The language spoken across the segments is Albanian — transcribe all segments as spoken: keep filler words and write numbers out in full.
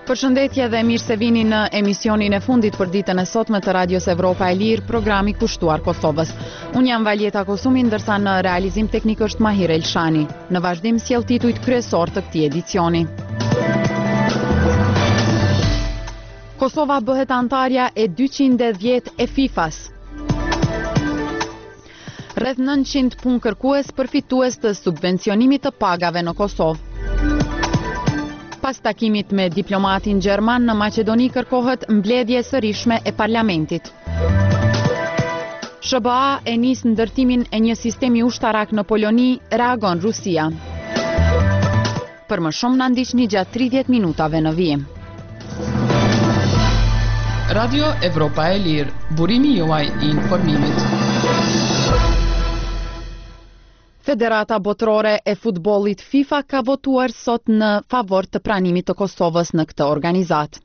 Përshëndetje dhe mirë se vini në emisionin e fundit për ditën e sotme të Radios Evropa e Lirë, programi kushtuar Kosovës. Unë jam Valjeta Kosumi, ndërsa në realizim teknik është Mahir Elshani. Në vazhdim sjell titujt kryesor të këtij edicioni. Kosova bëhet antarja e dyqind e dhjetë e FIFA-s. Rreth nëntëqind punë kërkues për fitues të subvencionimit të pagave në Kosovë. Pas takimit me diplomatin gjerman në Maqedoni kërkohet mbledhje sërishme e parlamentit. S B A e nis ndërtimin e një sistemi ushtarak në Poloni, reagon Rusia. Për më shumë na ndiqni gjatë tridhjetë minutave në vijim. Radio Evropa e Lirë, burimi juaj i informimit. Federata Botërore e Futbollit FIFA ka votuar sot në favor të pranimit të Kosovës në këtë organizat.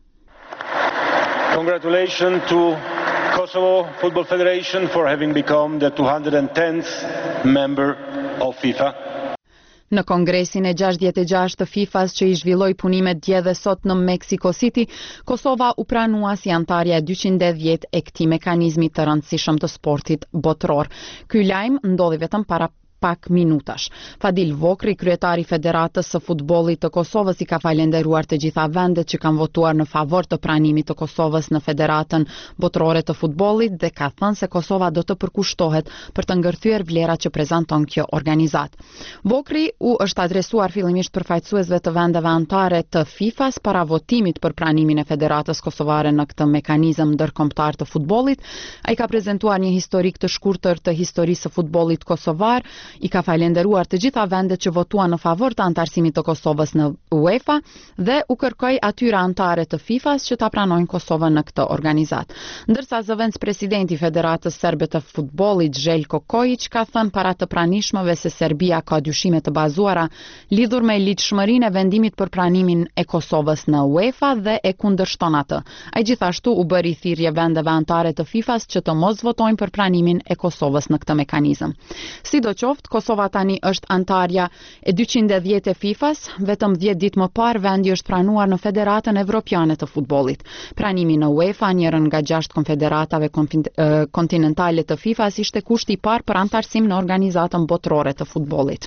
Congratulations to Kosovo Football Federation for having become the two hundred tenth member of FIFA. Në kongresin e gjashtëdhjetë e gjashtë të FIFA-s që i zhvilloi punimet dje dhe sot në Mexico City, Kosova u pranua si antarja e dyqind e dhjetë e këtij mekanizmi të rëndësishëm të sportit botëror. Ky lajm ndodhi vetëm para pak minutash. Fadil Vokri, kryetari Federatës së Futbollit të Kosovës, i ka falenderuar të gjitha vendet që kanë votuar në favor të pranimit të Kosovës në Federatën Botërore të Futbollit dhe ka thënë se Kosova do të përkushtohet për të ngërthyer vlerat që prezanton kjo organizat. Vokri u është adresuar fillimisht përfaqësuesve të vendeve anëtare të FIFA-s para votimit për pranimin e Federatës Kosovare në këtë mekanizëm ndërkombëtar të futbollit. Ai ka prezantuar një historik të shkurtër të historisë së futbollit kosovar. I ka falenderuar të gjitha vendet që votuan në favor të antarësimit të Kosovës në UEFA dhe u kërkoi atyre anëtare të FIFA-s që ta pranojnë Kosovën në këtë organizat. Ndërsa zëvendës presidenti i Federatës Serbe të Futbollit Željko Kojić ka thënë para të pranishmëve se Serbia ka dyshime të bazuara lidhur me lidhshmërinë e vendimit për pranimin e Kosovës në UEFA dhe e kundërshton atë. Ai gjithashtu u bëri thirrje vendeve anëtare të FIFA-s që të mos votojnë për pranimin e Kosovës në këtë mekanizëm. Sidoqoftë, Kosova tani është antarja e dyqind e dhjetë e FIFA-s, vetëm dhjetë ditë më parë vendi është pranuar në Federatën Evropiane të Futbollit. Pranimi në UEFA, njërën nga gjashtë konfederatave kontinentale të FIFA-s, ishte kushti i parë për antarësim në organizatën botërore të futbollit.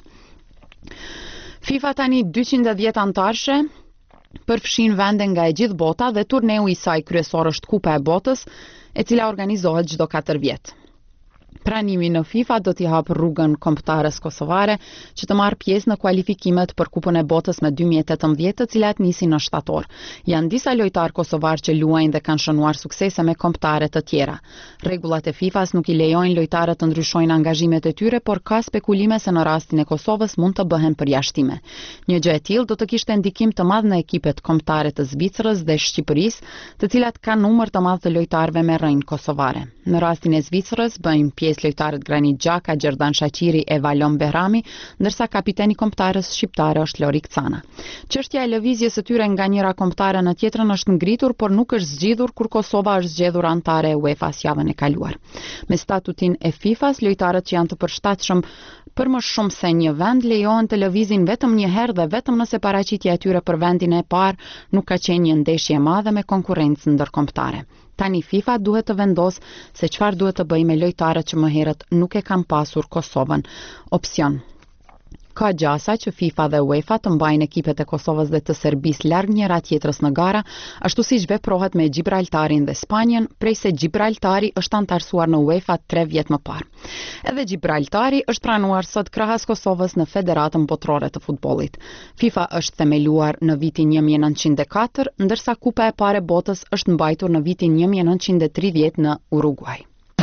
FIFA tani dyqind e dhjetë antarëshe përfshin vende nga e gjithë bota dhe turneu i saj kryesor është Kupa e Botës, e cila organizohet çdo katër vjet. Pranimi në FIFA do t'i hapë rrugën kombëtares kosovare që të marrë pjesë në kualifikimet për Kupën e Botës me dy mijë e tetëmbëdhjetë, të cilat nisin në shtator. Janë disa lojtarë kosovar që luajnë dhe kanë shënuar suksese me kombëtare të tjera. Rregullat e FIFA-s nuk i lejojnë lojtarët të ndryshojnë angazhimet e tyre, por ka spekulime se në rastin e Kosovës mund të bëhen përjashtime. Një gjë e tillë do të kishte ndikim të madh në ekipet kombëtare të Zvicrës dhe Shqipërisë, të cilat kanë numër të madh të lojtarëve me rrënjë kosovare. Në rastin e Zvicrës bëjnë pjesë lojtarët Granit Xhaka, Gjerdan Shaqiri e Valon Behrami, ndërsa kapiteni kombëtarës shqiptare është Lori Kcana. Çështja e lëvizjes së tyre nga njëra kombëtare në tjetrën është ngritur, por nuk është zgjidhur kur Kosova është zgjedhur anëtare e UEFA-s javën e kaluar. Me statutin e FIFA-s, lojtarët që janë të përshtatshëm për më shumë se një vend lejohen të lëvizin vetëm një herë dhe vetëm nëse paraqitja e tyre për vendin e parë nuk ka qenë një ndeshje e madhe me konkurrencë ndërkombëtare. Tani FIFA duhet të vendosë se çfarë duhet të bëjë me lojtarët që më herët nuk e kanë pasur Kosovën opsion. Ka gjasa që FIFA dhe UEFA të mbajnë ekipet e Kosovës dhe të Serbisë larg njëra tjetrës në gara, ashtu siç veprohet me Gibraltarin dhe Spanjën, prej se Gibraltari është antarësuar në UEFA tre vjet më parë. Edhe Gibraltari është pranuar sot krahas Kosovës në Federatën Botërore të Futbollit. FIFA është themeluar në vitin një mijë e nëntëqind e katër, ndërsa Kupa e parë e botës është mbajtur në vitin një mijë e nëntëqind e tridhjetë në Uruguay.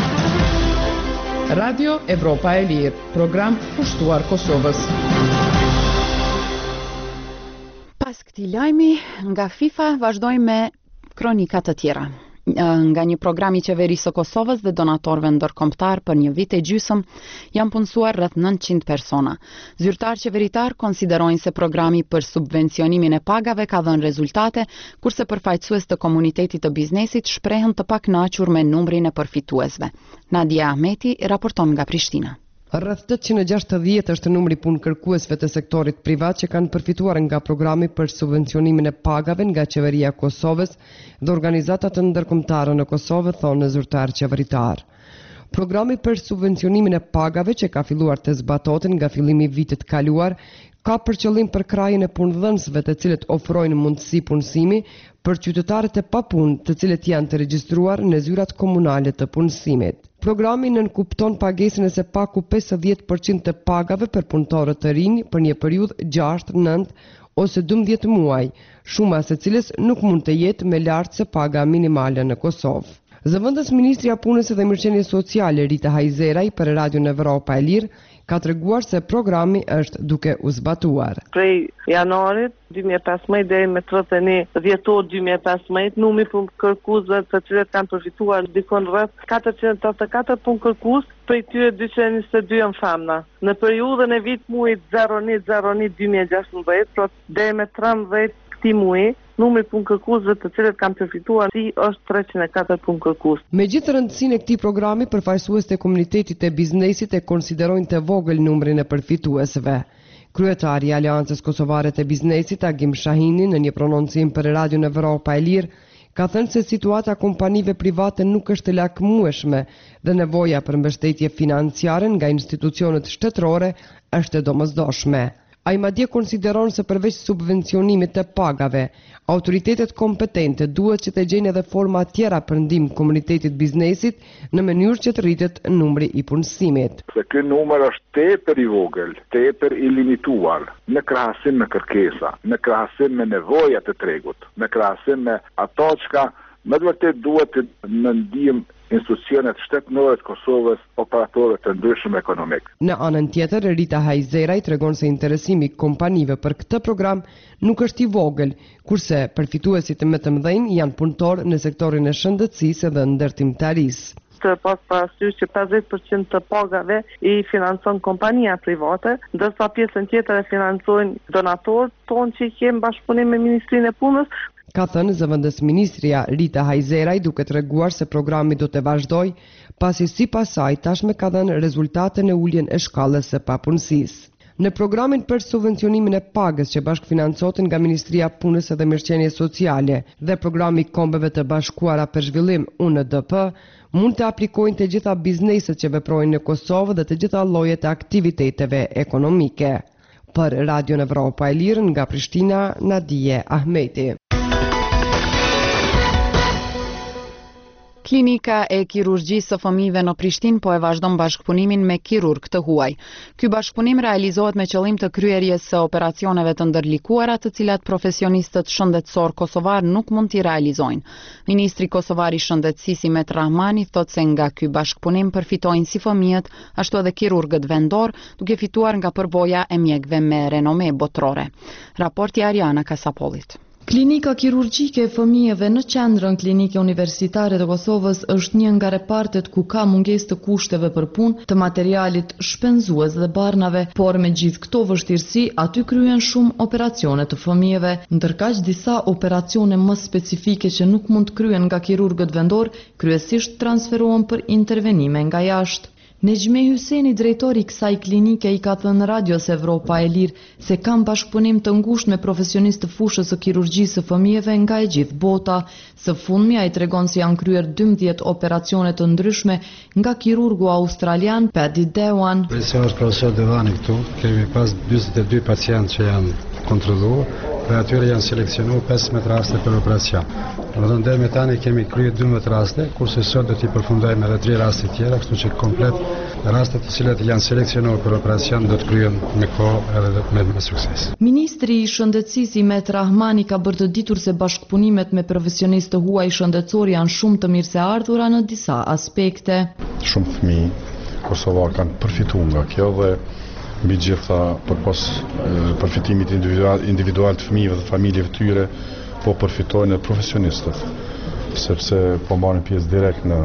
Radio Evropa e Lirë, program kushtuar Kosovës. Pas këtij lajmi nga FIFA vazhdojmë me kronikat të tjera. Nga një program i qeverisë së Kosovës dhe donatorëve ndërkombëtar për një vit e gjysmë janë punësuar rreth nëntëqind persona. Zyrtarë qeveritar konsiderojnë se programi për subvencionimin e pagave ka dhënë rezultate, kurse përfaqësues të komunitetit të biznesit shprehen të pakënaqur me numrin e përfituesve. Nadia Ahmeti raporton nga Prishtina. Rreth tetëqind e gjashtëdhjetë është numri punëkërkuesve të sektorit privat që kanë përfituar nga programi për subvencionimin e pagave nga qeveria e Kosovës dhe organizatat ndërkombëtare në Kosovë, thonë zyrtar qeveritar. Programi për subvencionimin e pagave që ka filluar të zbatohet nga fillimi i vitit kaluar ka për qëllim përkrajjen e punëdhënësve të cilët ofrojnë mundësi punësimi për qytetarët e papunë të cilët janë të regjistruar në zyrat komunale të punësimit. Programi nënkupton pagesën e së paku pesëdhjetë përqind të pagave për punëtorët të rinj për një periudhë gjashtë, nëntë ose dymbëdhjetë muaj, shuma se cilës nuk mund të jetë më lart se paga minimale në Kosovë. Zëvendës Ministria e Punës dhe Mirëqenies Sociale Rita Hajzeraj për Radion Evropa e Lirë ka treguar se programi është duke u zbatuar. Prej janarit dy mijë e pesëmbëdhjetë deri me tridhjetë e një dhjetor dy mijë e pesëmbëdhjetë, numri punëkërkuesve të cilët kanë përfituar dikon rreth katërqind e tetëdhjetë e katër punëkërkues, prej tyre dyqind e njëzet e dy janë femna. Në periudhën e vit muajit zero një zero një dy mijë e gjashtëdhjetë, pra deri me trembëdhjetë këtij muaji, numri punëkërkuesve të cilët kanë përfituar si është treqind e katër punëkërkues. Megjithë rëndësinë e këtij programi, përfaqësuesit e komunitetit të biznesit e konsiderojnë të vogël numrin e përfituesve. Kryetari i Aleancës Kosovare të Biznesit, Agim Shahini, në një prononcim për Radion Evropa e Lirë, ka thënë se situata kompanive private nuk është lakmueshme dhe nevoja për mbështetje financiare nga institucionet shtetërore është e domosdoshme. Ai madje konsideron se përveç subvencionimit të pagave, autoritetet kompetente duhet që të gjejnë edhe forma tjera për ndihmë komunitetit biznesit në mënyrë që të rritet numri i punësimit. Se ky numër është tepër i vogël, tepër i limituar në krahasim me kërkesa, në krahasim me nevojat e tregut, në krahasim me ato çka me të vërtet duhet të në ndihmë institucionet shtetërore të Kosovës, operatorët të ndryshëm ekonomik. Në anën tjetër, Rita Hajzeraj tregon se interesimi i kompanive për këtë program nuk është i vogël, kurse përfituesit më të mëdhenj janë punëtorë në sektorin e shëndetësisë dhe ndërtimtarisë. Të pas parasysh që pesëdhjetë përqind të pagave i financon kompania private, ndërsa pjesën tjetër e financojnë donatorët tonë që kemi bashkëpunim me Ministrinë e Punës. Ka thënë zëvendës Ministria Rita Hajzeraj, duke treguar se programi do të vazhdojë, pasi sipas saj tashmë ka dhënë rezultate në uljen e shkallës së papunësisë. Në programin për subvencionimin e pagës që bashkëfinancohet nga Ministria e Punës dhe Mirëqenies Sociale dhe programi i Kombeve të Bashkuara për Zhvillim U N D P, mund të aplikojnë të gjitha bizneset që veprojnë në Kosovë dhe të gjitha llojet e aktiviteteve ekonomike. Për Radion Evropa e Lirë nga Prishtina, Nadije Ahmeti. Klinika e kirurgjisë së fëmijëve në Prishtinë po e vazhdon bashkëpunimin me kirurg të huaj. Ky bashkëpunim realizohet me qëllim të kryerjes së operacioneve të ndërlikuara, të cilat profesionistët shëndetësor kosovar nuk mund t'i realizojnë. Ministri kosovar i shëndetësisë Met Rahmani thotë se nga ky bashkëpunim përfitojnë si fëmijët, ashtu edhe kirurgët vendor, duke fituar nga përvoja e mjekëve me renome botërore. Raporti Ariana Kasapolit. Klinika kirurgjike e fëmijëve në qendrën klinike universitare të Kosovës është një nga repartet ku ka mungesë të kushteve për punë, të materialit shpenzues dhe barnave, por me gjithë këto vështirësi, aty kryen shumë operacione të fëmijëve, ndërkaq disa operacione më specifike që nuk mund kryen nga kirurgët vendor, kryesisht transferohen për intervenime nga jashtë. Nejme Hyseni, drejtori i kësaj klinike, i ka thënë Radios Evropa e Lirë se kanë bashkëpunim të ngushtë me profesionistë të fushës së kirurgjisë së fëmijëve nga e gjithë bota. Së fundmi ai tregon se janë kryer dymbëdhjetë operacione të ndryshme nga kirurgu australian Paddy Dewan. Përse është profesor Devani këtu, kemi pas njëzet e dy pacientë që janë kontrolluar, dhe atyre janë seleksionuar pesëmbëdhjetë raste për operacion. Domethënë deri me tani kemi kryer dymbëdhjetë raste, kurse sot do t'i përfundojmë edhe tre raste tjera, kështu që komplet rastet të cilat janë seleksionuar për operacion do të kryhen me kohë edhe me, me sukses. Ministri i Shëndetësisë Met Rahmani ka bërë të ditur se bashkëpunimet me profesionistë të huaj shëndetësor janë shumë të mirë se ardhura në disa aspekte. Shumë fëmijë kosovar kanë përfituar nga kjo dhe mbi gjitha përpos përfitimit individual, individual të fëmijëve dhe familjeve të tyre, po përfitojnë profesionistët, sepse po marrin pjesë direkt në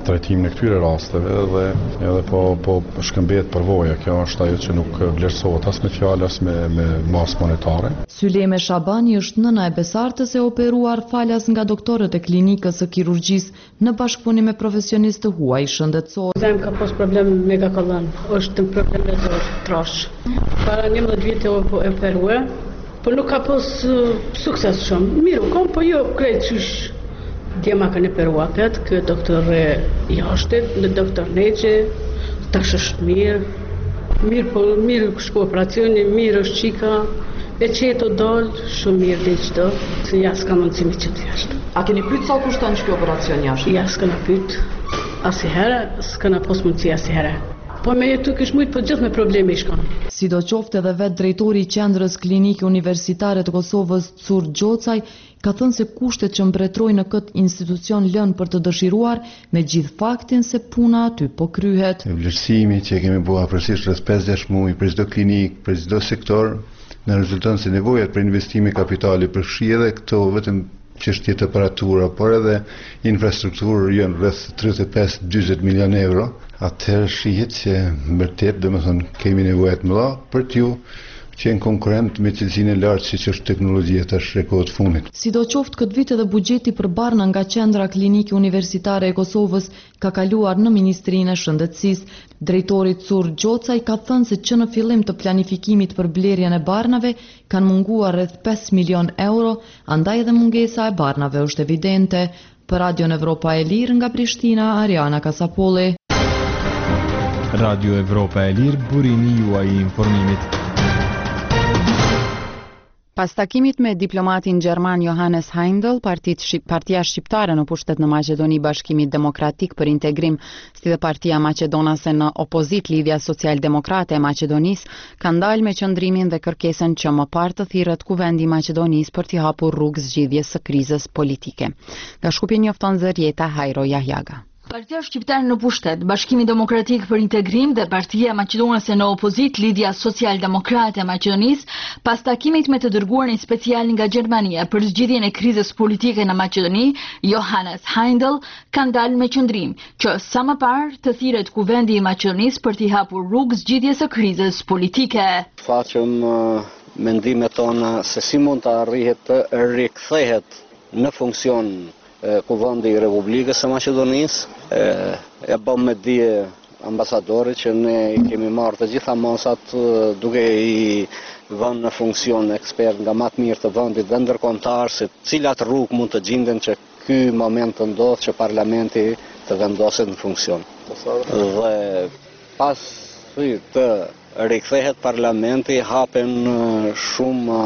trajtimin e këtyre rasteve dhe edhe po po shkëmbet përvoja. Kjo është ajo që nuk vlerësohet as me fjalë as me me masë monetare. Syleme Shabani është nëna e besartës e operuar falas nga doktorët e klinikës së kirurgjisë në bashkëpunim me profesionistë të huaj shëndetësor. Zem ka pas problem me gakollën, është problem me dorë, trash. Para njëmbëdhjetë vite o operue, por nuk ka pas uh, sukses shumë. Miru, kom, po jo krejt qysh djema kanë operua këtë, kë doktor i ashtet, në doktor Neqe, tash është mirë, mirë po mirë shku operacioni, mirë është qika, e qeto dollë, shumë mirë dhe qdo, se ja s'ka mundësimi që të jashtë. A keni pyet sa kushton që kjo operacion jashtë? Ja s'kana pyet, asnjëherë, s'kana pas mundësi asnjëherë. Po me jetu kësh mujtë, po gjithë me probleme i shkon. Sidoqoftë edhe vetë drejtori i qendrës klinike universitare të Kosovës, Cur Gjocaj, ka thënë se kushtet që mbretrojnë në këtë institucion lënë për të dëshiruar, me gjithë faktin se puna aty po kryhet. Vlerësimi që kemi bua përsisht rreth pesë deri muaj për çdo klinik, për çdo sektor, në rezulton se nevojat për investime kapitali përfshi edhe këto vetëm çështje të aparatura, por edhe infrastrukturë janë rreth tridhjetë e pesë deri njëzet milion euro. Atëherë shihet që vërtet domethënë kemi nevojë të mëdha për t'ju qenë konkurrent me cilësinë e lartë siç është teknologjia tash e kohët fundit. Sidoqoftë këtë vit edhe buxheti për barna nga qendra klinike universitare e Kosovës ka kaluar në Ministrinë e Shëndetësisë. Drejtori Cur Gjocaj ka thënë se që në fillim të planifikimit për blerjen e barnave kanë munguar rreth pesë milion euro, andaj edhe mungesa e barnave është evidente. Për Radion Evropa e Lirë nga Prishtina, Ariana Kasapolli. Radio Evropa e Lirë, burimi juaj i informimit. Pas takimit me diplomatin gjerman Johannes Heindel, partia shqiptare në pushtet në Maqedoni Bashkimit Demokratik për Integrim, si dhe partia maqedonase në opozit Lidhja Social-Demokrate e Maqedonisë, kanë dalë me qëndrimin dhe kërkesën që më parë të thirrët Kuvendi i Maqedonisë për t'i hapur rrugë zgjidhjes së krizës politike. Nga Shkupje njofton Zërjeta Hajro Jahjaga. Partia shqiptare në pushtet, Bashkimi Demokratik për Integrim dhe Partia Maqedonase në opozit Lidhja Social-Demokrate e Maqedonisë, pas takimit me të dërguarin special nga Gjermania për zgjidhjen e krizës politike në Maqedoni, Johannes Heindel, kanë dalë me qëndrim që sa më parë të thirret Kuvendi i Maqedonisë për t'i hapur rrugë zgjidhjes së krizës politike. Faqëm uh, mendimet tona se si mund të arrihet të rikthehet në funksion Kuvendi i Republikës së Maqedonisë, e, e bëm me dije ambasadori që ne kemi marrë të gjitha masat duke i vënë në funksion ekspert nga më të mirë të vendit dhe ndërkombëtar se cilat rrugë mund të gjenden që ky moment të ndodhë që parlamenti të vendoset në funksion. Dhe pas të rikthehet parlamenti hapen shumë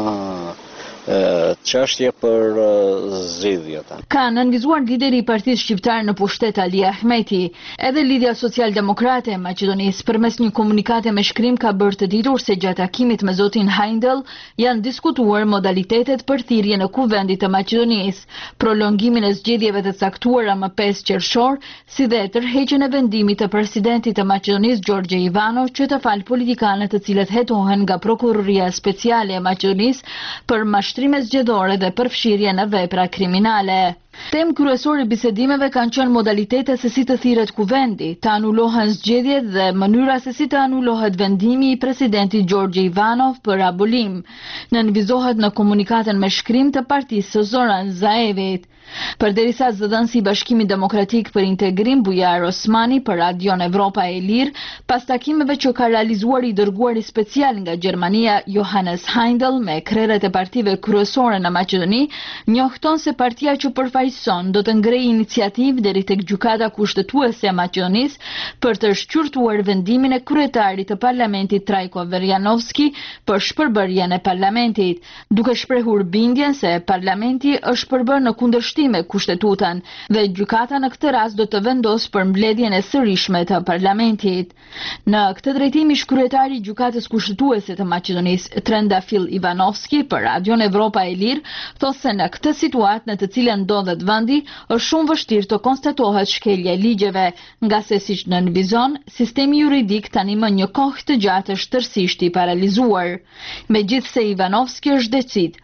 çështje për zgjidhjet. Ka nënvizuar lideri i Partisë Shqiptare në pushtet Ali Ahmeti. Edhe Lidhja Social-Demokrate e Maqedonisë përmes një komunikate me shkrim ka bërë të ditur se gjatë takimit me zotin Heindel janë diskutuar modalitetet për thirrjen në Kuvendit të Maqedonisë, prolongimin e zgjedhjeve të caktuara më pesë qershor, si dhe tërheqjen e vendimit të presidentit të Maqedonisë Gjorgje Ivanov që të falë politikanët të cilët hetohen nga Prokuroria Speciale e Maqedonisë për mashtrime zgjedhore dhe përfshirje në vepra kriminale. Temë kryesore bisedimeve kanë qenë modalitetet se si të thirret Kuvendi, të anulohen zgjedhjet dhe mënyra se si të anulohet vendimi i presidentit Gjorgje Ivanov për abolim. Nënvizohet në komunikatën me shkrim të partisë së Zoran Zaevit. Përderisa zëdhënësi i Bashkimit Demokratik për Integrim Bujar Osmani për Radion Evropa e Lirë, pas takimeve që ka realizuar i dërguari special nga Gjermania Johannes Heindel me krerët e partive kryesore në Maqedoni, njohton se partia që përfaqëson do të ngrejë iniciativë deri tek gjykata kushtetuese e Maqedonisë për të shqyrtuar vendimin e kryetarit të parlamentit Trajko Verjanovski për shpërbërjen e parlamentit, duke shprehur bindjen se parlamenti është përbërë në kundërshtim me kushtetutën dhe gjykata në këtë rast do të vendos për mbledhjen e sërishme të parlamentit. Në këtë drejtim ish kryetari i gjykatës kushtetuese të Maqedonisë, Trendafil Ivanovski, për Radion Evropa e Lirë, thotë se në këtë situatë në të cilën ndodhet vendi, është shumë vështirë të konstatohet shkelja e ligjeve, nga se siç nënvizon, sistemi juridik tani më një kohë të gjatë është tërësisht i paralizuar. Megjithse Ivanovski është decid,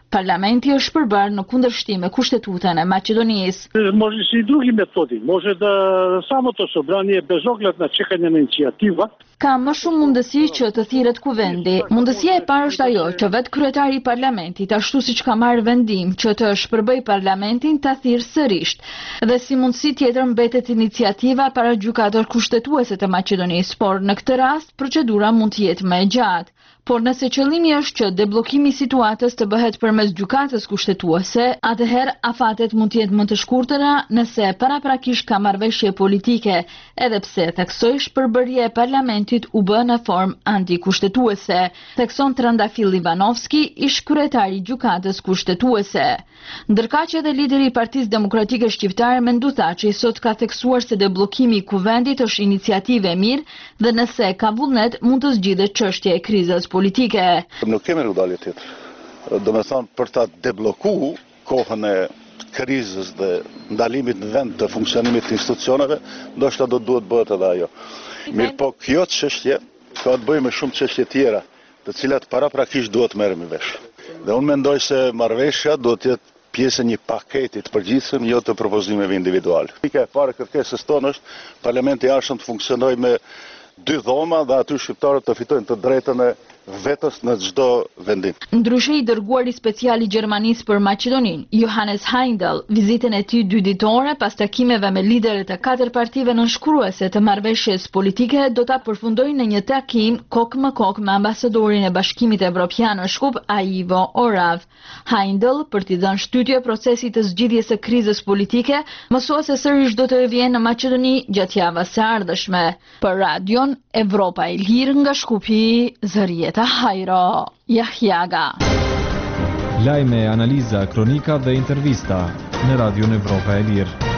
Parlamenti është përbërë në kundërshtim me Kushtetutën e Maqedonisë. Може и други методи. Може да самото събрание без оглед на чекане на инициатива. Ka më shumë mundësi që të thirret kuvendi. Mundësia e parë është ajo që vetë kryetari i parlamentit, ashtu siç ka marrë vendim që të shpërbëj parlamentin, ta thirrë sërish. Dhe si mundësi tjetër mbetet iniciativa para gjykatës kushtetuese të Maqedonisë, por në këtë rast procedura mund të jetë më e gjatë. Por nëse qëllimi është që deblokimi i situatës të bëhet përmes gjykatës kushtetuese, atëherë afatet mund të jetë më të shkurtëra nëse paraprakisht ka marrëveshje politike, edhe pse theksoj shpërbërja e parlamentit u bë në formë antikushtetuese, thekson Trandafil Ivanovski, ish kryetari i gjykatës kushtetuese. Ndërkaq edhe lideri i Partisë Demokratike Shqiptare mendu tha që i sot ka theksuar se deblokimi i kuvendit është iniciativë e mirë dhe nëse ka vullnet mund të zgjidhet çështja e krizës politike. Nuk kemi rrugdalje tjetër. Do me thonë për ta debloku kohën e krizës dhe ndalimit në vend të funksionimit të institucioneve, ndoshta do duhet bëhet edhe ajo. Mirë po kjo çështje ka të bëjë me shumë çështje tjera, të cilat paraprakisht duhet merremi vesh. Dhe unë mendoj se marrëveshja do të jetë pjesë e një paketi të përgjithshëm, jo të propozimeve individuale. Pika e parë e kërkesës tonë është Parlamenti i Jashtëm të funksionojë me dy dhoma dhe aty shqiptarët të fitojnë të drejtën e vetës në çdo vendim. Ndryshe i dërguari special i Gjermanisë për Maqedoninë, Johannes Heindel, vizitën e tij dy ditore pas takimeve me liderët e katër partive nënshkruese të marrëveshjes politike do ta përfundojë në një takim kokë më kokë me ambasadorin e Bashkimit Evropian në Shkup, Ivo Orav. Heindel, për t'i dhënë shtytje procesit të zgjidhjes së krizës politike, mësuese sërish do të rivjen në Maqedoni gjatë javës së ardhshme. Për Radion Evropa e Lirë nga Shkupi, Zërieta Hajro, Jahjaga. Lajme, analiza, kronika dhe intervista në Radion Evropa e Lirë.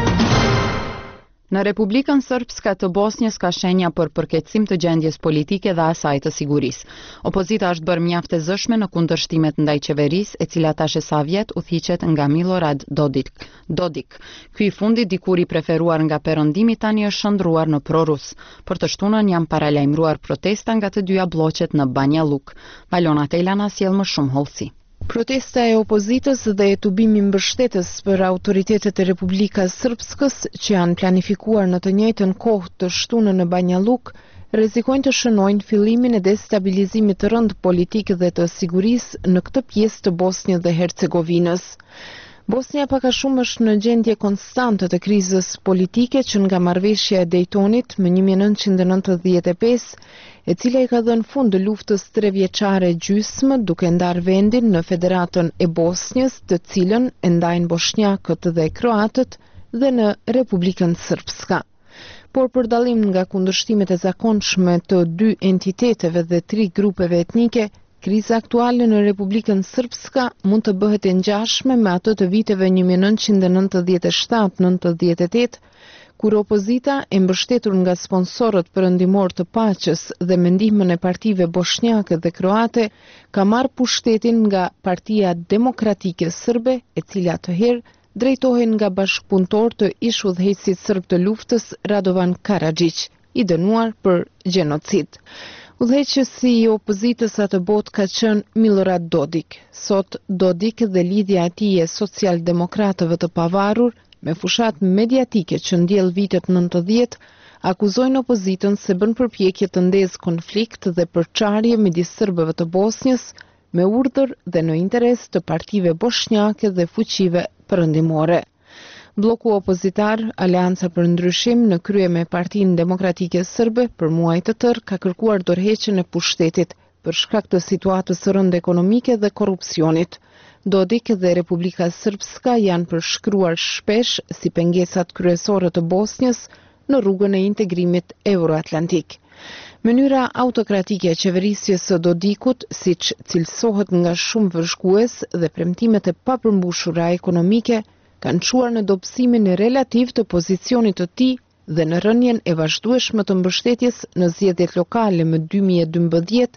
Në Republikën Srpska të Bosnjës ka shenja për përkeqësim të gjendjes politike dhe asaj të sigurisë. Opozita është bërë mjaft e zëshme në kundërshtimet ndaj qeverisë, e cila tash e sa vjet udhëhiqet nga Milorad Dodik. Dodik. Ky i fundit, dikur i preferuar nga perëndimi, tani është shndruar në prorus. Për të shtunën janë paralajmëruar protesta nga të dyja bloqet në Banja Luk. Valona Tejlana sjell më shumë hollësi. Protesta e opozitës dhe e tubimi mbështetës për autoritetet e Republikës Srpskës që janë planifikuar në të njëjtën kohë të shtunën në Banja Luk rrezikojnë të shënojnë fillimin e destabilizimit të rënd politik dhe të sigurisë në këtë pjesë të Bosnjës dhe Hercegovinës. Bosnia pak a shumë është në gjendje konstante të krizës politike që nga marrëveshja e Daytonit më një mijë e nëntëqind e nëntëdhjetë e pesë, e cila i ka dhënë fund luftës trevjeçare gjysmë duke ndarë vendin në Federatën e Bosnjës, të cilën e ndajnë bosnjakët dhe kroatët, dhe në Republikën Srpska. Por për dallim nga kundërshtimet e zakonshme të dy entiteteve dhe tri grupeve etnike, kriza aktuale në Republikën Srpska mund të bëhet e ngjashme me ato të viteve një mijë e nëntëqind e nëntëdhjetë e shtatë nëntëdhjetë e tetë, kur opozita e mbështetur nga sponsorët perëndimor të paqes dhe me ndihmën e partive bosnjake dhe kroate, ka marrë pushtetin nga Partia Demokratike Serbe, e cila të herë drejtohen nga bashkëpunëtor të ish udhëheqësit serb të luftës Radovan Karadžić, i dënuar për gjenocid. Udhëheqësi i opozitës atë botë ka qenë Milorad Dodik. Sot Dodik dhe lidhja e tij e social-demokratëve të pavarur me fushat mediatike që ndjell vitet nëntëdhjetë, akuzojnë opozitën se bën përpjekje të ndezë konflikt dhe përçarje midis serbëve të Bosnjës me urdhër dhe në interes të partive bosnjake dhe fuqive perëndimore. Bloku opozitar, Aleanca për Ndryshim, në krye me Partinë Demokratike Serbe, për muaj të tërë ka kërkuar dorëheqjen e pushtetit për shkak të situatës së rëndë ekonomike dhe korrupsionit. Dodik dhe Republika Srpska janë përshkruar shpesh si pengesat kryesore të Bosnjës në rrugën e integrimit euroatlantik. Mënyra autokratike e qeverisjes së Dodikut, siç cilësohet nga shumë vëzhgues dhe premtimet e papërmbushura ekonomike, kanë çuar në dobësimin e relativ të pozicionit të tij dhe në rënien e vazhdueshme të mbështetjes në zgjedhjet lokale më dy mijë e dymbëdhjetë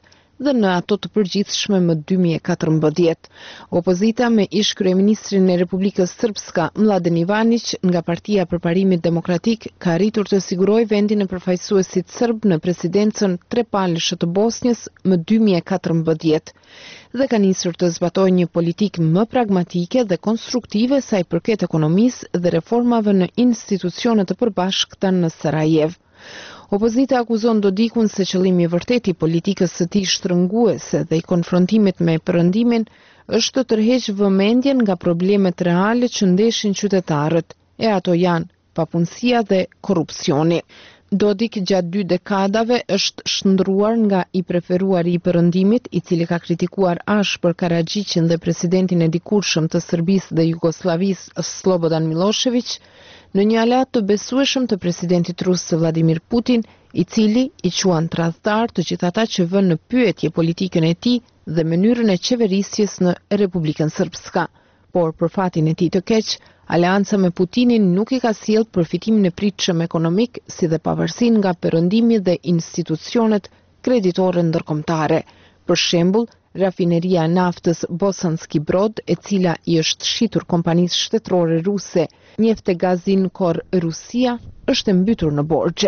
dhe në ato të përgjithshme më dy mijë e katërmbëdhjetë. Opozita me ish kryeministrin e Republikës Srpska Mladen Ivanić nga Partia për Parimit Demokratik ka arritur të sigurojë vendin e përfaqësuesit serb në presidencën trepalëshe të Bosnjës më dy mijë e katërmbëdhjetë dhe ka nisur të zbatojë një politikë më pragmatike dhe konstruktive sa i përket ekonomisë dhe reformave në institucionet të përbashkëta në Sarajevo. Opozita akuzon Dodikun se qëllimi i vërtet i politikës së tij shtrënguese dhe i konfrontimit me Perëndimin është të tërheqë vëmendjen nga problemet reale që ndeshin qytetarët, e ato janë papunësia dhe korrupsioni. Dodik gjatë dy dekadave është shndruar nga i preferuari i Perëndimit, i cili ka kritikuar ashpër Karađićin dhe presidentin e dikurshëm të Serbisë dhe Jugosllavisë Slobodan Milošević, në një aleat të besueshëm të presidentit rus Vladimir Putin, i cili i quan tradhtar të gjithë ata që vënë në pyetje politikën e tij dhe mënyrën e qeverisjes në Republikën Srpska. Por për fatin e tij të keq, aleanca me Putinin nuk i ka sjellë përfitimin e pritshëm ekonomik, si dhe pavarësinë nga perëndimi dhe institucionet kreditore ndërkombëtare. Për shembull, rafineria e naftës Bosanski Brod, e cila i është shitur kompanisë shtetërore ruse Neftegazin Kor Rusia, është e mbytur në borxhe.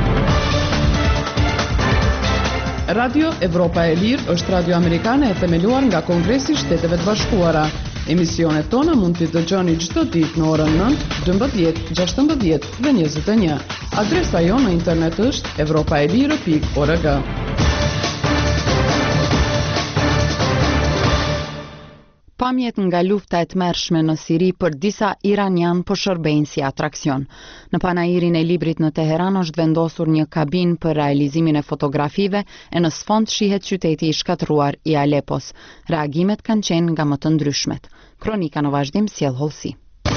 Radio Evropa e Lirë është radio amerikane e themeluar nga Kongresi i Shteteve të Bashkuara. Emisionet tona mund t'i dëgjoni çdo ditë në orën nëntë, dymbëdhjetë, gjashtëmbëdhjetë dhe njëzet e një. Adresa jonë në internet është evropaelire pikë org. Pamjet nga lufta e tmerrshme në Siri për disa iranian po shërbejnë si atraksion. Në panairin e librit në Teheran është vendosur një kabinë për realizimin e fotografive e në sfond shihet qyteti i shkatruar i Alepos. Reagimet kanë qenë nga më të ndryshmet. Kronika në vazhdim sjell hollësi.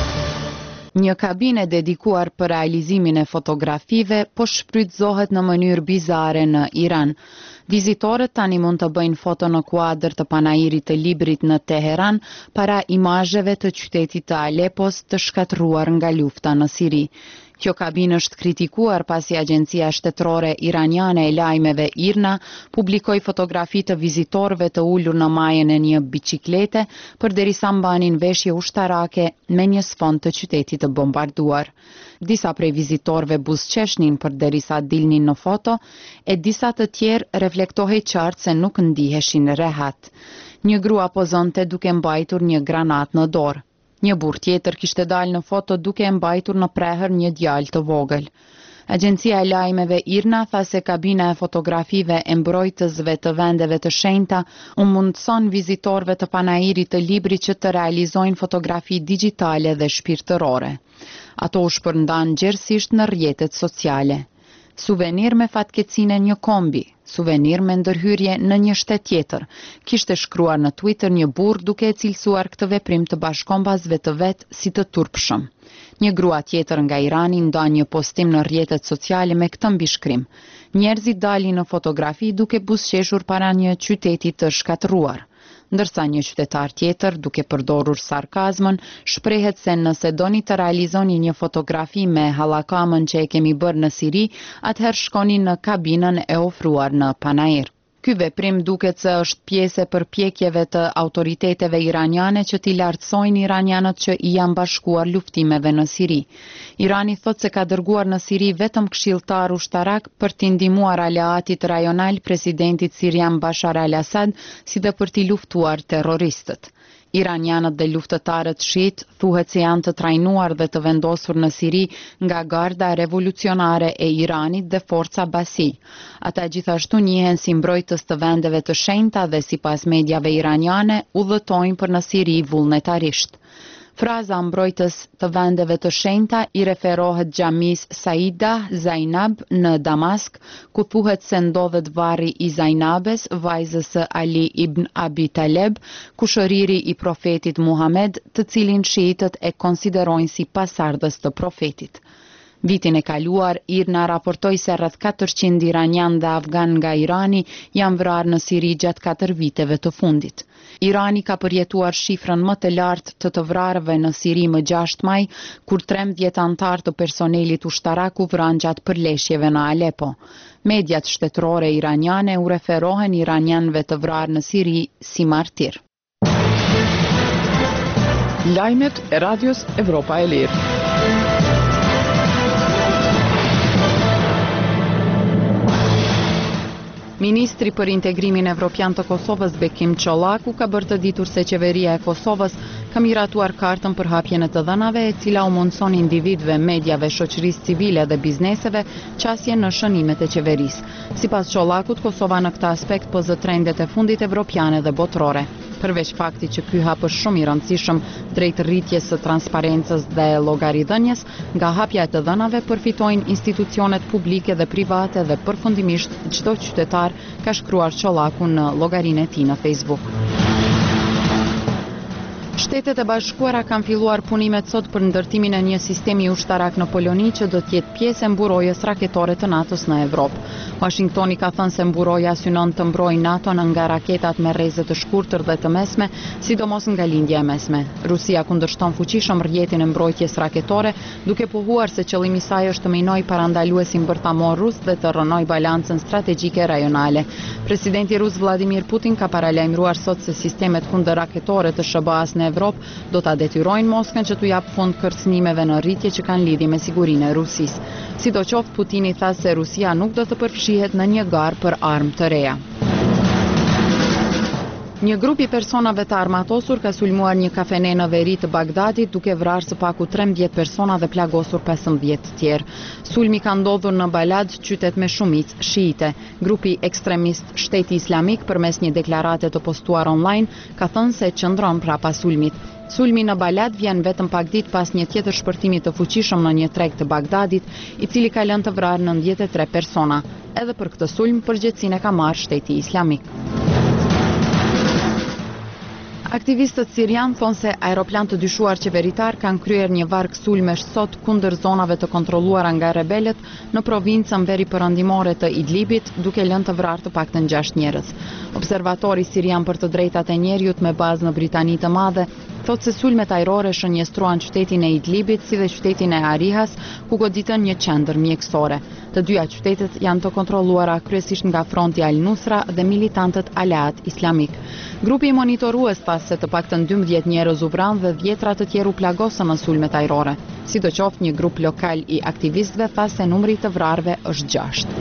Një kabinë dedikuar për realizimin e fotografive po shfrytëzohet në mënyrë bizare në Iran. Vizitorët tani mund të bëjnë foto në kuadër të panairit të librit në Teheran para imazheve të qytetit të Alepos të shkatruar nga lufta në Siri. Kjo kabinë është kritikuar pasi Agjencia Shtetërore Iraniane e Lajmeve IRNA publikoi fotografi të vizitorëve të ulur në majën e një biçiklete përderisa mbanin veshje ushtarake me një sfond të qytetit të bombarduar. Disa prej vizitorëve buzëqeshnin përderisa dilnin në foto, e disa të tjerë reflektohej qartë se nuk ndiheshin rehat. Një grua pozonte duke mbajtur një granat në dorë. Një burr tjetër kishte dalë në foto duke e mbajtur në prehër një djalë të vogël. Agjencia e Lajmeve IRNA tha se kabina e fotografive e mbrojtësve të vendeve të shenjta u mundson vizitorëve të panairit të librit që të realizojnë fotografi digjitale dhe shpirtërore. Ato u shpërndan gjerësisht në rrjetet sociale. Suvenir me fatkeqësinë e një kombi, suvenir me ndërhyrje në një shtet tjetër, kishte shkruar në Twitter një burr duke e cilësuar këtë veprim të bashkombasve të vet si të turpshëm. Një grua tjetër nga Irani nda një postim në rrjetet sociale me këtë mbishkrim. Njerëzit dalin në fotografi duke buzëqeshur para një qyteti të shkatëruar. Ndërsa një qytetar tjetër, duke përdorur sarkazmën, shprehet se nëse doni të realizoni një fotografi me hallakamën që e kemi bërë në Siri, atëherë shkoni në kabinën e ofruar në panair. Ky veprim duket se është pjesë e përpjekjeve të autoriteteve iraniane që t'i lartësojnë iranianët që i janë bashkuar luftimeve në Siri. Irani thot se ka dërguar në Siri vetëm këshilltar ushtarak për t'i ndihmuar aleatit rajonal presidentit sirian Bashar al-Assad, si dhe për t'i luftuar terroristët. Iranianët dhe luftëtarët shit thuhet se janë të trajnuar dhe të vendosur në Siri nga Garda Revolucionare e Iranit dhe Forca Basi. Ata gjithashtu njihen si mbrojtës të vendeve të shenjta dhe sipas mediave iraniane udhëtojnë për në Siri vullnetarisht. Fraza mbrojtës të vendeve të shenjta i referohet xhamis Saida Zainab në Damask, ku thuhet se ndodhet varri i Zainabes, vajzës së Ali ibn Abi Taleb, kushëriri i profetit Muhammed, të cilin shiitët e konsiderojnë si pasardhës të profetit. Vitin e kaluar, I R N A raportoi se rreth katërqind iranian dhe afgan nga Irani janë vrarë në Siri gjatë katër viteve të fundit. Irani ka përjetuar shifrën më të lartë të të vrarëve në Siri më gjashtë maj, kur trembëdhjetë anëtar të personelit ushtarak u vranë gjatë përleshjeve në Alepo. Mediat shtetërore iraniane u referohen iranianëve të vrarë në Siri si martir. Lajmet e Radios Evropa e Lirë. Ministri për integrimin evropian të Kosovës Bekim Çollaku ka bërë të ditur se qeveria e Kosovës ka miratuar kartën për hapjen e të dhënave, e cila u mundson individëve, mediave, shoqërisë civile dhe bizneseve qasje në shënimet e qeverisë. Sipas Çollakut, Kosova në këtë aspekt po zë trendet e fundit evropiane dhe botërore. Përveç faktit që ky hap është shumë I rëndësishëm drejt rritjes së transparencës dhe llogaridhënies, nga hapja e të dhënave përfitojnë institucionet publike dhe private dhe përfundimisht çdo qytetar, ka shkruar Çollaku në llogarinë e tij në Facebook. Shtetet e Bashkuara kanë filluar punimet sot për ndërtimin e një sistemi ushtarak në Poloni që do të jetë pjesë e mburojjes raketore të NATO-s në Evropë. Washingtoni ka thënë se mburoja synon të mbrojë NATO-n nga raketat me rreze të shkurtër dhe të mesme, sidomos nga lindja e mesme. Rusia kundërshton fuqishëm rrjetin e mbrojtjes raketore, duke pohuar se qëllimi I saj është të minojë parandaluesin bërtamor rus dhe të rrënojë balancën strategjike rajonale. Presidenti rus Vladimir Putin ka paralajmëruar sot se sistemet kundërraketore të S B A-s në Evropë do ta detyrojnë Moskën që t'u jap fund kërcënimeve në rritje që kanë lidhje me sigurinë e Rusisë. Sidoqoftë, Putini tha se Rusia nuk do të përfshihet në një garë për armë të reja. Një grup I personave të armatosur ka sulmuar një kafene në veri të Bagdadit, duke vrarë së paku trembëdhjetë persona dhe plagosur pesëmbëdhjetë tjerë. Sulmi ka ndodhur në Balad, qytet me shumicë šiite. Grupi ekstremist Shteti Islamik, përmes një deklarate të postuar online, ka thënë se qëndron prapa sulmit. Sulmi në Balad vjen vetëm pak ditë pas një tjetër shpërtimi të fuqishëm në një treg të Bagdadit, I cili ka lënë të vrarë nëntëdhjetë e tre persona. Edhe për këtë sulm, përgjegjësinë e ka marrë Shteti Islamik. Aktivistët sirian thonë se aeroplan të dyshuar qeveritar kanë kryer një varg sulmesh sot kundër zonave të kontrolluara nga rebelët në provincën veriperëndimore të Idlibit, duke lënë të vrarë të paktën gjashtë njerëz. Observatori sirian për të drejtat e njerëzit me bazë në Britani të Madhe thotë se sulmet ajrore shënjestruan qytetin e Idlibit si dhe qytetin e Arihas, ku goditën një qendër mjekësore. Të dyja qytetet janë të kontrolluara kryesisht nga Fronti Al-Nusra dhe militantët Aleat Islamik. Grupi monitorues tha se të paktën dymbëdhjetë njerëz u vranë dhe dhjetra të tjerë u plagosën në sulmet ajrore. Sidoqoftë, një grup lokal I aktivistëve tha se numri I të vrarëve është gjashtë.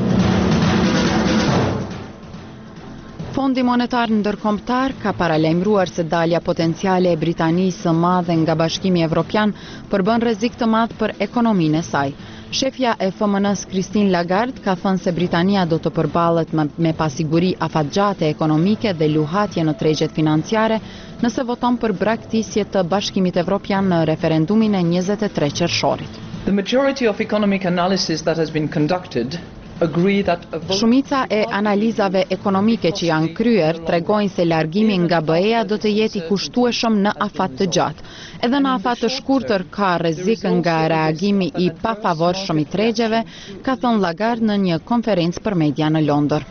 Fondi Monetar Ndërkombëtar ka paralajmëruar se dalja potenciale e Britanisë së Madhe nga Bashkimi Evropian përbën rrezik të madh për ekonominë e saj. Shefja e F M N-s Christine Lagarde ka thënë se Britania do të përballet me pasiguri afatgjate ekonomike dhe luhatje në tregjet financiare nëse voton për braktisje të Bashkimit Evropian në referendumin e njëzet e tre qershorit. The majority of economic analysis that has been conducted Shumica e analizave ekonomike që janë kryer tregojnë se largimi nga B E-ja do të jetë I kushtueshëm në afat të gjatë. Edhe në afat të shkurtër ka rrezik nga reagimi I pafavorshëm I tregjeve, ka thënë Lagarde në një konferencë për media në Londër.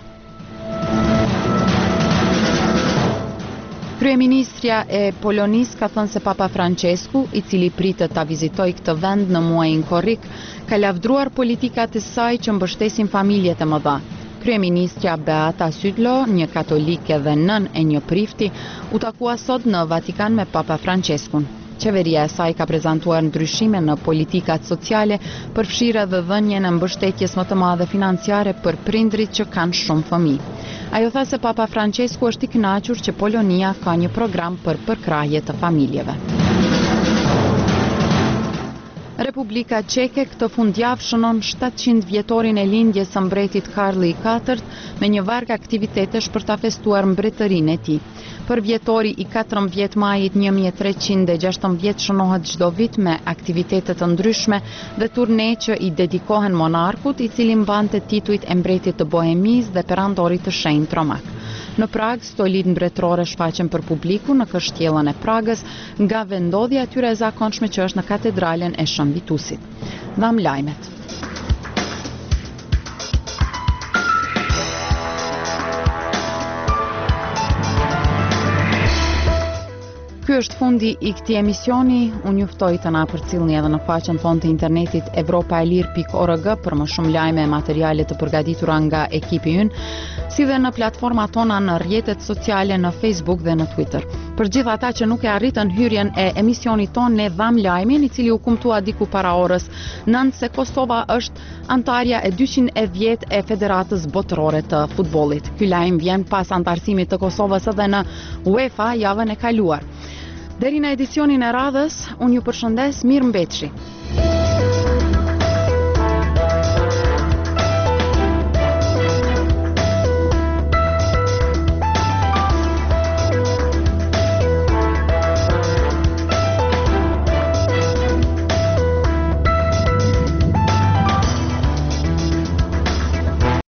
Kryeministrja e Polonisë ka thënë se Papa Francesku, I cili pritet ta vizitojë këtë vend në muajin korrik, ka lavdruar politikat e saj që mbështesin familjet e mëdha. Kryeministrja Beata Szydło, një katolike dhe nën e një prifti, u takua sot në Vatikan me Papa Franceskun. Qeveria e saj ka prezantuar ndryshime në politikat sociale, përfshirë dhe dhënien e mbështetjes më të madhe financiare për prindrit që kanë shumë fëmijë. Ajo tha se Papa Francesku është I kënaqur që Polonia ka një program për përkrahje të familjeve. Republika Çeke këtë fundjavë shënon shtatëqind vjetorin e lindjes së mbretit Karli I katërt me një varg aktivitetesh për ta festuar mbretërinë e tij. Për vjetori I katërmbëdhjetë majit një mijë e treqind e gjashtëmbëdhjetë shënohet çdo vit me aktivitete të ndryshme dhe turne që I dedikohen monarkut, I cili mbante titujt e mbretit të Bohemisë dhe perandorit të shenjtë romak. Në Prag, stolit mbretërore shfaqen për publiku në kështjellën e Pragës nga vendodhja e tyre e zakonshme që është në katedralen e Shëmbitusit. Dham lajmet. është fundi i këtij emisioni. Unë ju ftoj të na përcjellni edhe në faqen tonë të internetit evropaelir pikë org për më shumë lajme e materiale të përgatitura nga ekipi ynë, si dhe në platformat tona në rrjetet sociale në Facebook dhe në Twitter. Për gjithë ata që nuk e arritën hyrjen e emisionit tonë, ne dham lajmin i cili u kumtua diku para orës nëntë se Kosova është antarja e dyqind e dhjetë e Federatës Botërore të Futbollit. Ky lajm vjen pas antarësimit të Kosovës edhe në UEFA javën e kaluar. Deri në edicionin e radhës, unë ju përshëndes, mirë mbetëshi.